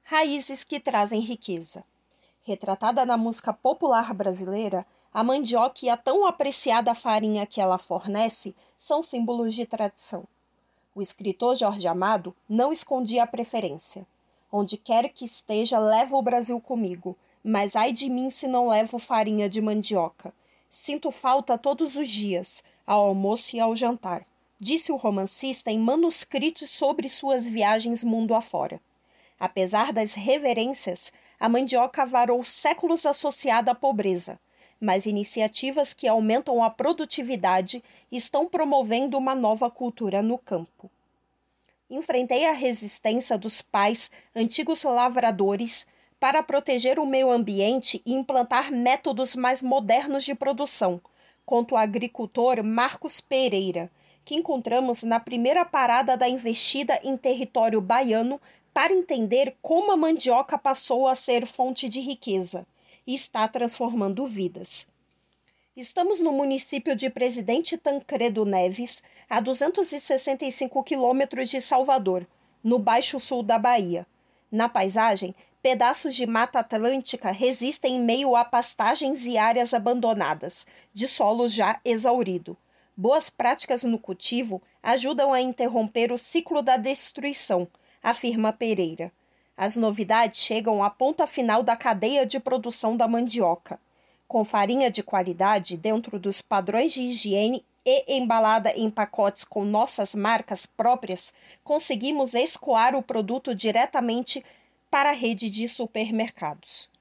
raízes que trazem riqueza. Retratada na música popular brasileira, a mandioca e a tão apreciada farinha que ela fornece são símbolos de tradição. O escritor Jorge Amado não escondia a preferência. Onde quer que esteja, levo o Brasil comigo, mas ai de mim se não levo farinha de mandioca. Sinto falta todos os dias, ao almoço e ao jantar, disse o romancista em manuscritos sobre suas viagens mundo afora. Apesar das reverências, a mandioca varou séculos associada à pobreza, mas iniciativas que aumentam a produtividade estão promovendo uma nova cultura no campo. Enfrentei a resistência dos pais, antigos lavradores, para proteger o meio ambiente e implantar métodos mais modernos de produção, conta o agricultor Marcos Pereira, que encontramos na primeira parada da investida em território baiano para entender como a mandioca passou a ser fonte de riqueza e está transformando vidas. Estamos no município de Presidente Tancredo Neves, a 265 quilômetros de Salvador, no Baixo Sul da Bahia. Na paisagem, pedaços de Mata Atlântica resistem em meio a pastagens e áreas abandonadas, de solo já exaurido. Boas práticas no cultivo ajudam a interromper o ciclo da destruição, afirma Pereira. As novidades chegam à ponta final da cadeia de produção da mandioca. Com farinha de qualidade dentro dos padrões de higiene e embalada em pacotes com nossas marcas próprias, conseguimos escoar o produto diretamente para a rede de supermercados.